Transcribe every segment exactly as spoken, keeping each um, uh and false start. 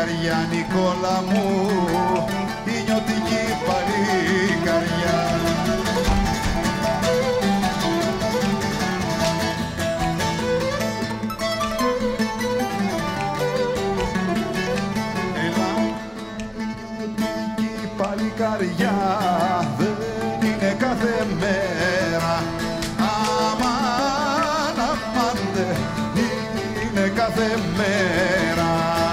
παλικάρια, Νικόλα μου, η νιωτική παλικάρια. Έλα, νιωτική παλικάρια, δεν είναι κάθε μέρα. Αμάν, αμάν, δεν είναι κάθε μέρα.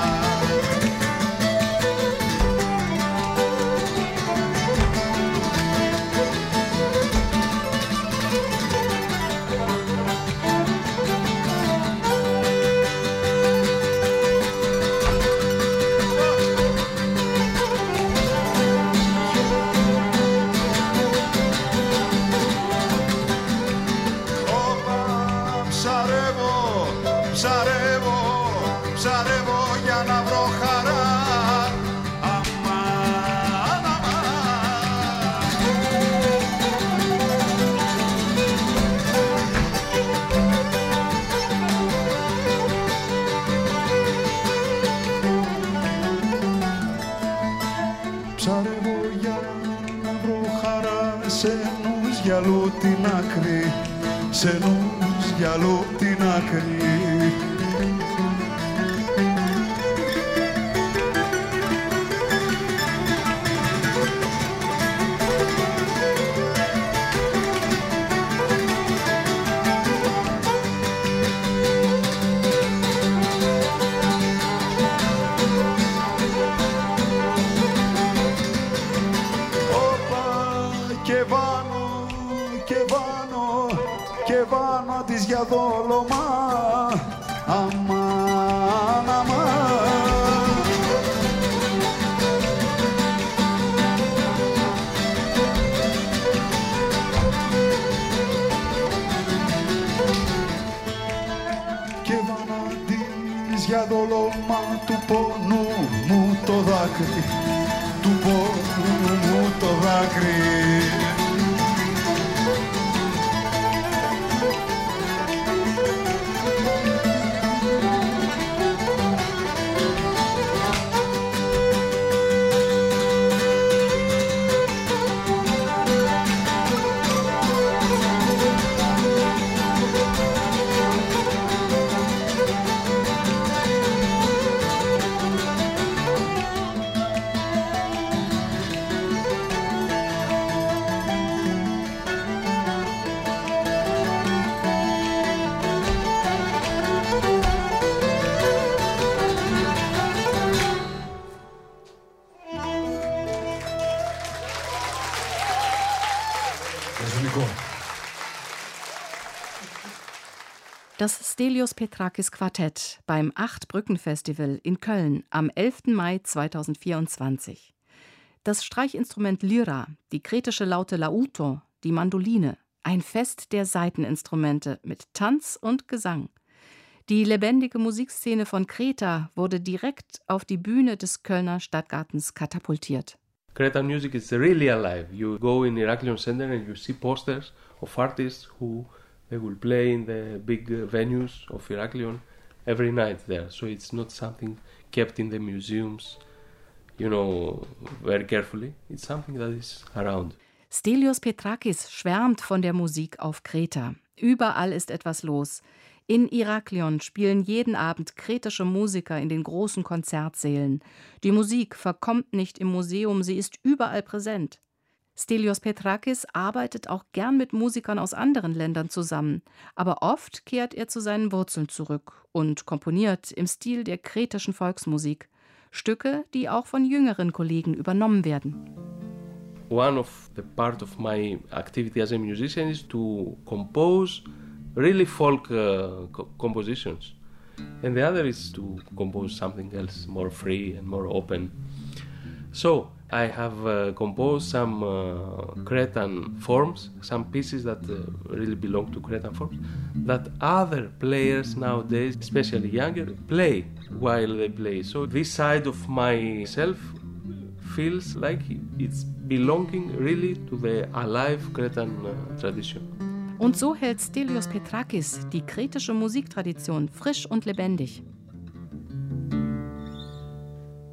Αλλού την άκρη, σε νους για αλλού την άκρη. Για δόλωμα, αμάν, αμάν. Και βαναντής για δόλωμα του πόνου μου το δάκρυ, του πόνου μου το δάκρυ. Das Stelios Petrakis Quartett beim Acht-Brücken-Festival in Köln am elften Mai zweitausendvierundzwanzig. Das Streichinstrument Lyra, die kretische Laute Lauto, die Mandoline, ein Fest der Saiteninstrumente mit Tanz und Gesang. Die lebendige Musikszene von Kreta wurde direkt auf die Bühne des Kölner Stadtgartens katapultiert. Cretan music is really alive. You go in Heraklion Center and you see posters of artists who they will play in the big uh, venues of Heraklion every night there. So it's not something kept in the museums, you know, very carefully. It's something that is around. Stelios Petrakis schwärmt von der Musik auf Kreta. Überall ist etwas los. In Heraklion spielen jeden Abend kretische Musiker in den großen Konzertsälen. Die Musik verkommt nicht im Museum, sie ist überall präsent. Stelios Petrakis arbeitet auch gern mit Musikern aus anderen Ländern zusammen, aber oft kehrt er zu seinen Wurzeln zurück und komponiert im Stil der kretischen Volksmusik Stücke, die auch von jüngeren Kollegen übernommen werden. One of the part of my activity as a musician is to compose really folk uh, co- compositions, and the other is to compose something else more free and more open. So I have uh, composed some uh, Cretan forms, some pieces that uh, really belong to Cretan forms, that other players nowadays, especially younger, play while they play. So this side of myself feels like it's belonging really to the alive Cretan uh, tradition. Und so hält Stelios Petrakis die kretische Musiktradition frisch und lebendig.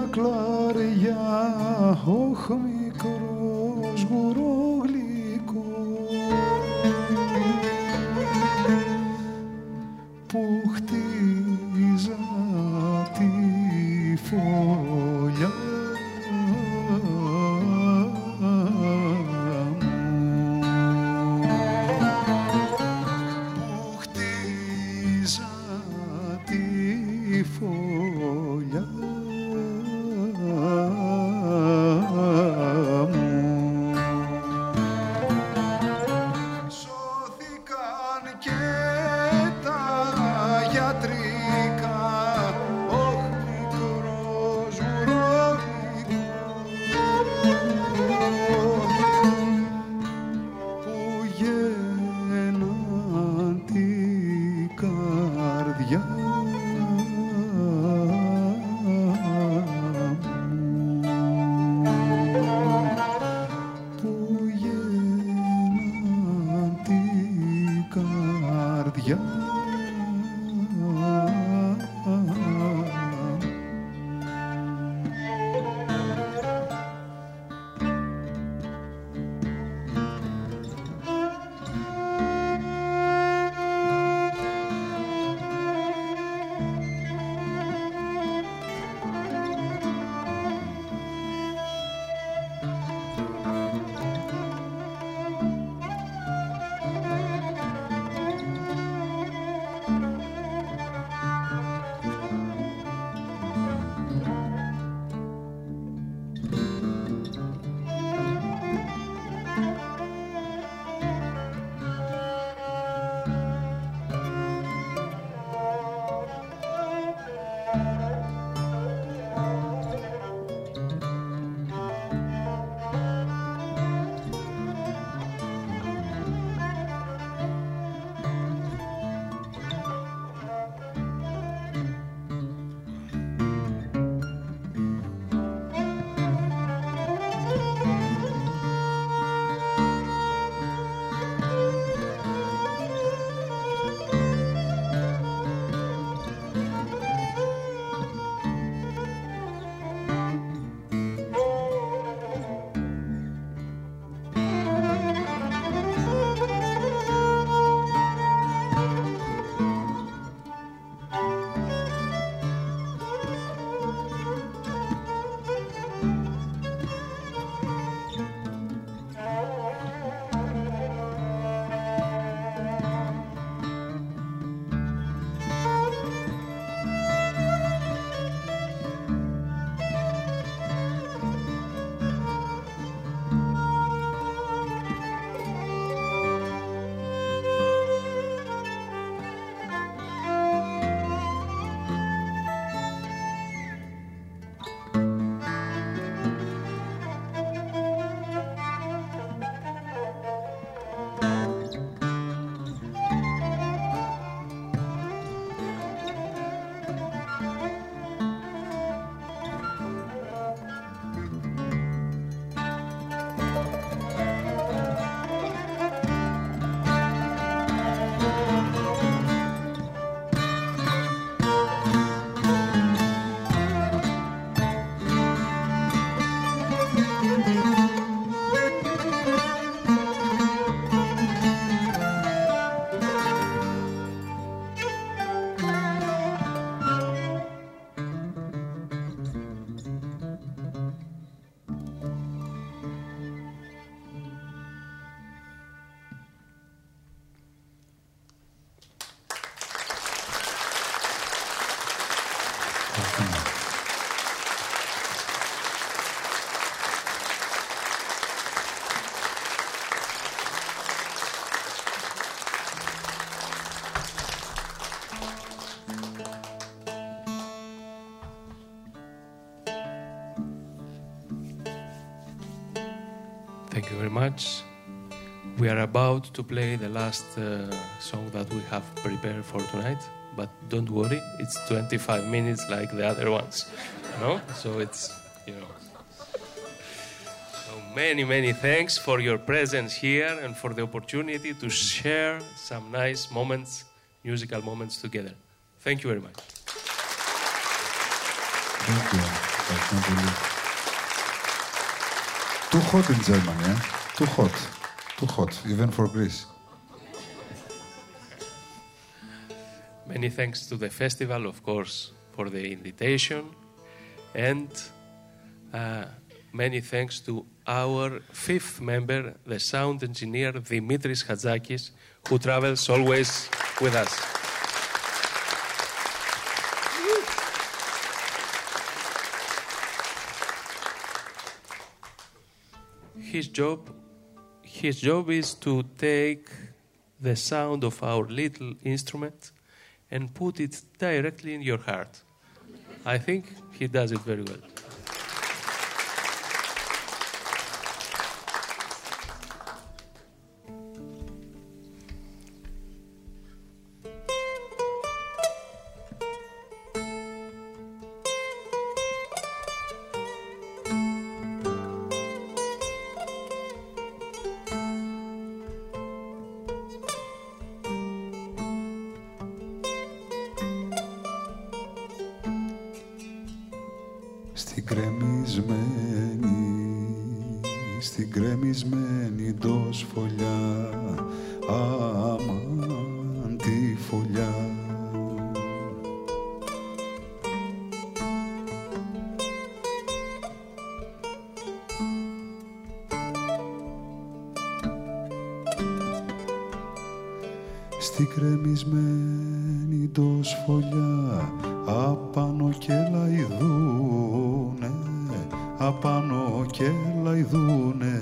κλαριά, όχ μικρός γουρογλυκό που χτίζα τη φωλιά Thank you very much. We are about to play the last uh, song that we have prepared for tonight, but don't worry, it's twenty-five minutes like the other ones, no? So it's, you know. So many, many thanks for your presence here and for the opportunity to share some nice moments, musical moments together. Thank you very much. Thank you. Ευχαριστούμε πολύ. Too hot in Germany, eh? Too hot. Too hot, even for Greece. Many thanks to the festival, of course, for the invitation, and uh, many thanks to our fifth member, the sound engineer Dimitris Hatzakis, who travels always with us. His job, his job is to take the sound of our little instrument and put it directly in your heart. I think he does it very well. Στην κρεμισμένη, στην κρεμισμένη ντος φωλιά, αμάν τη φωλιά. Στην κρεμισμένη ντος φωλιά, απάνω και λαϊδούνε, απάνω και λαϊδούνε.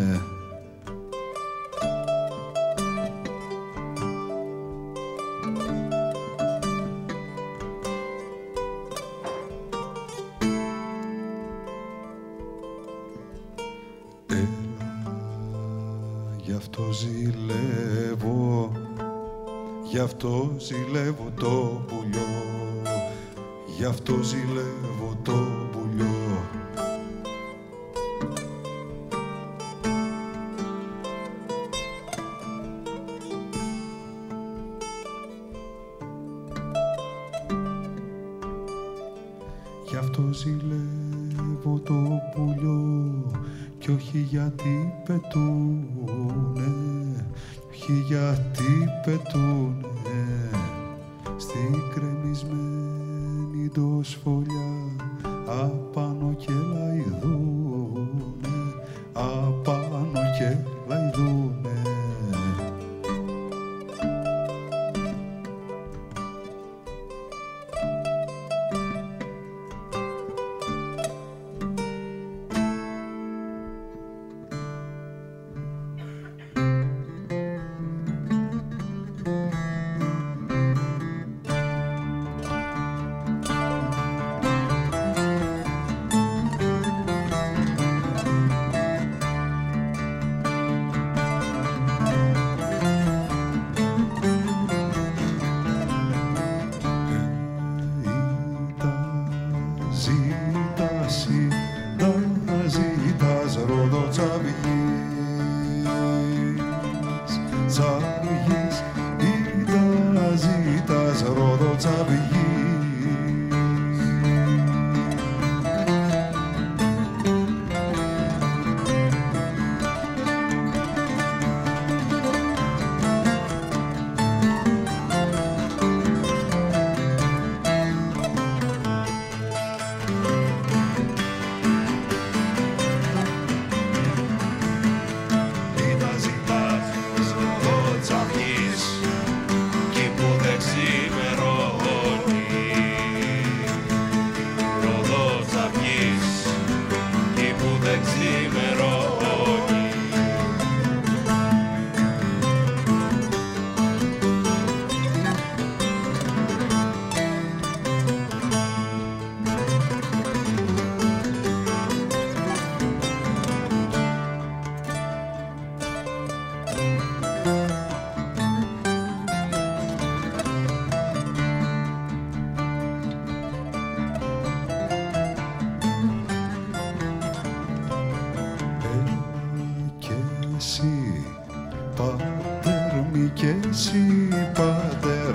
Έλα, γι' αυτό ζηλεύω, γι' αυτό ζηλεύω το πουλιό, γι' αυτό ζηλεύω το πουλιό. Γι' αυτό ζηλεύω το πουλιό κι όχι γιατί πετούνε, όχι γιατί πετούνε στη κρεμισμένη ντος φωλιά, απάνω και λαϊδούνε, απάνω και λαϊδούνε.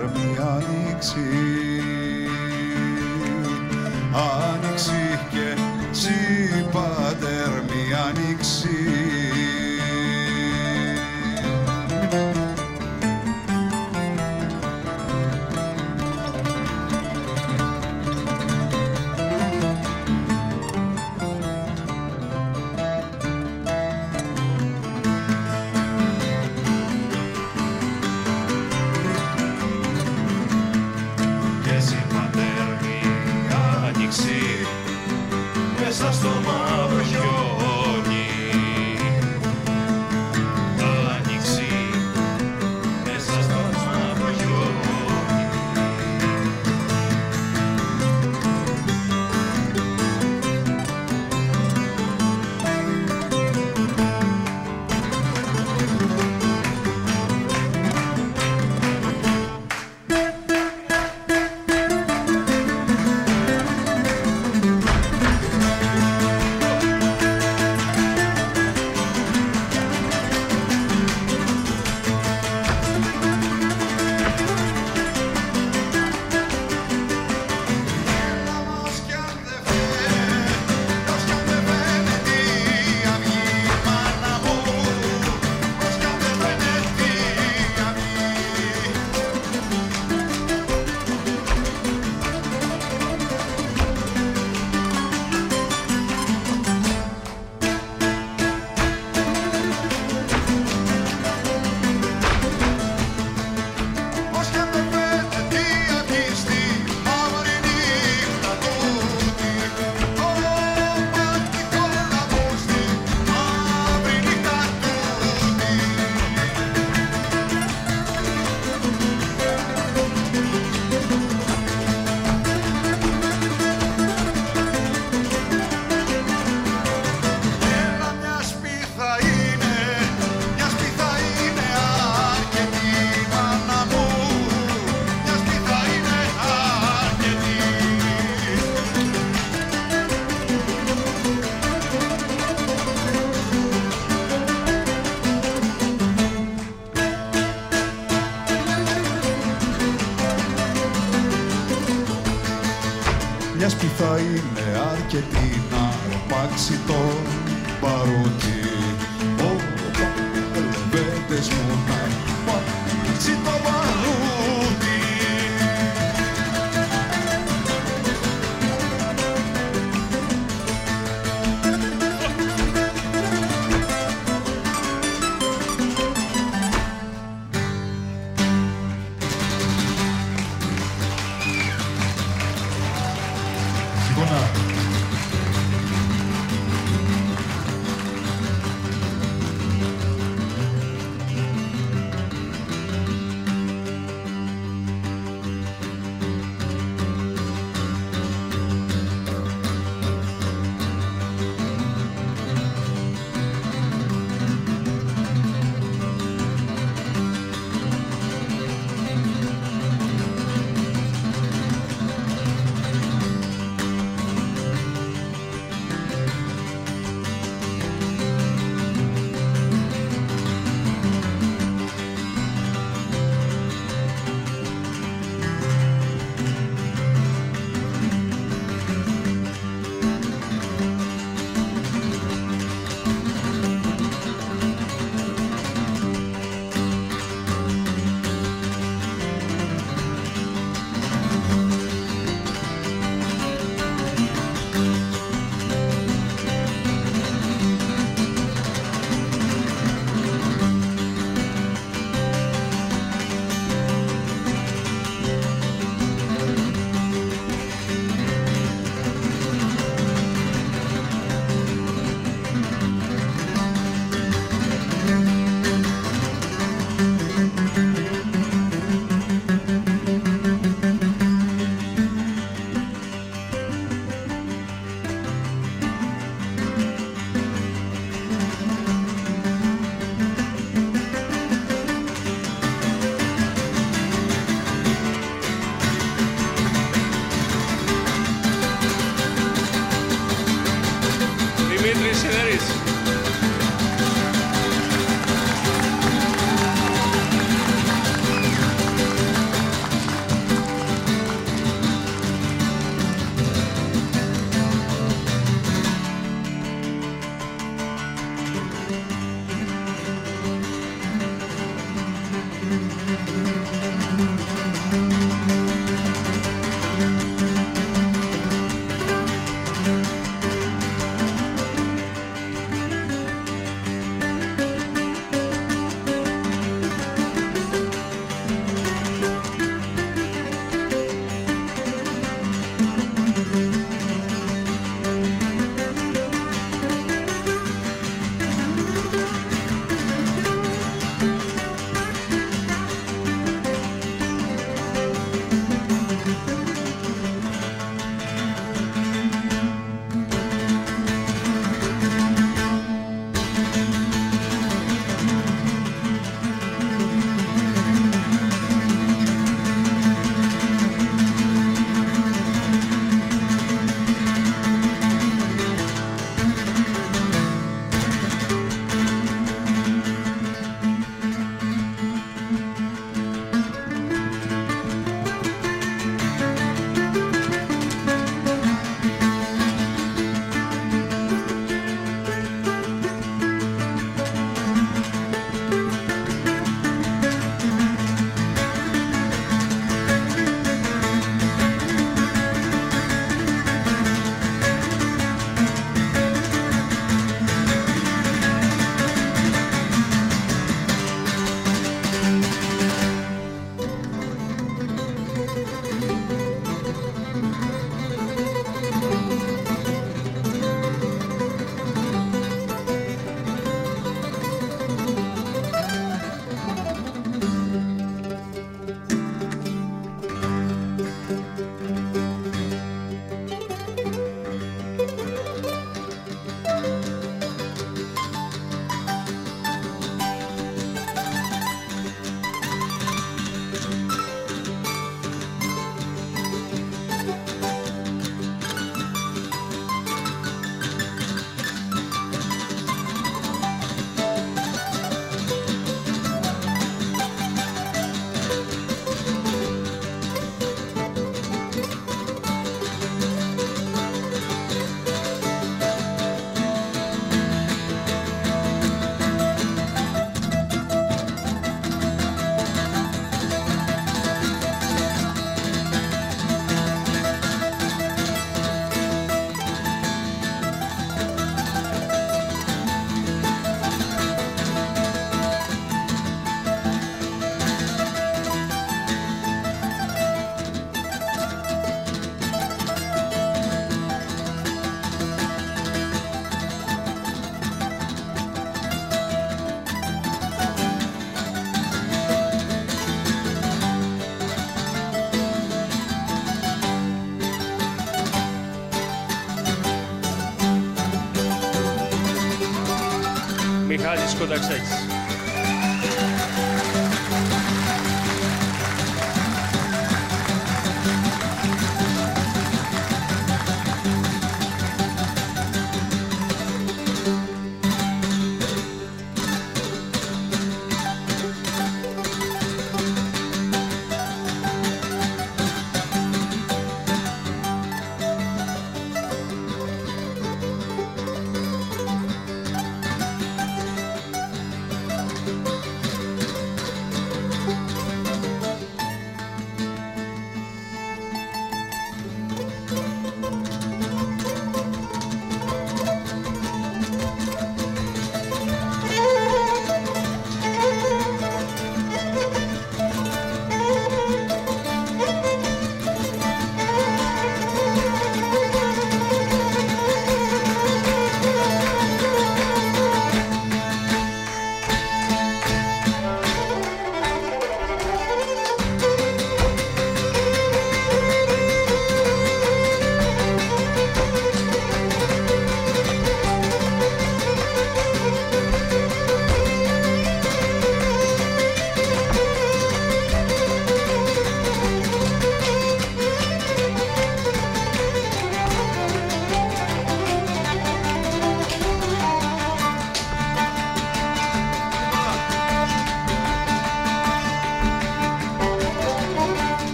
Άνοιξη και μέσα στο μαύρο χιόνι. Άνοιξη μέσα στο μαύρο χιόνι. Μια σπίθα είναι αρκετή να αρπάξει το παρούτι. Ω, λεβέντες μου να αρπάξει το παρούτι. Μιχάλης Κονταξάκης.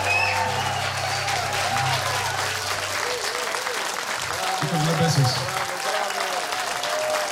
Muchas gracias.